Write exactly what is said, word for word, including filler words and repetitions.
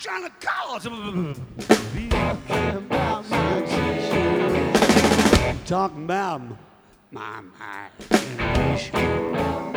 trying to call. Talking about my, my generation.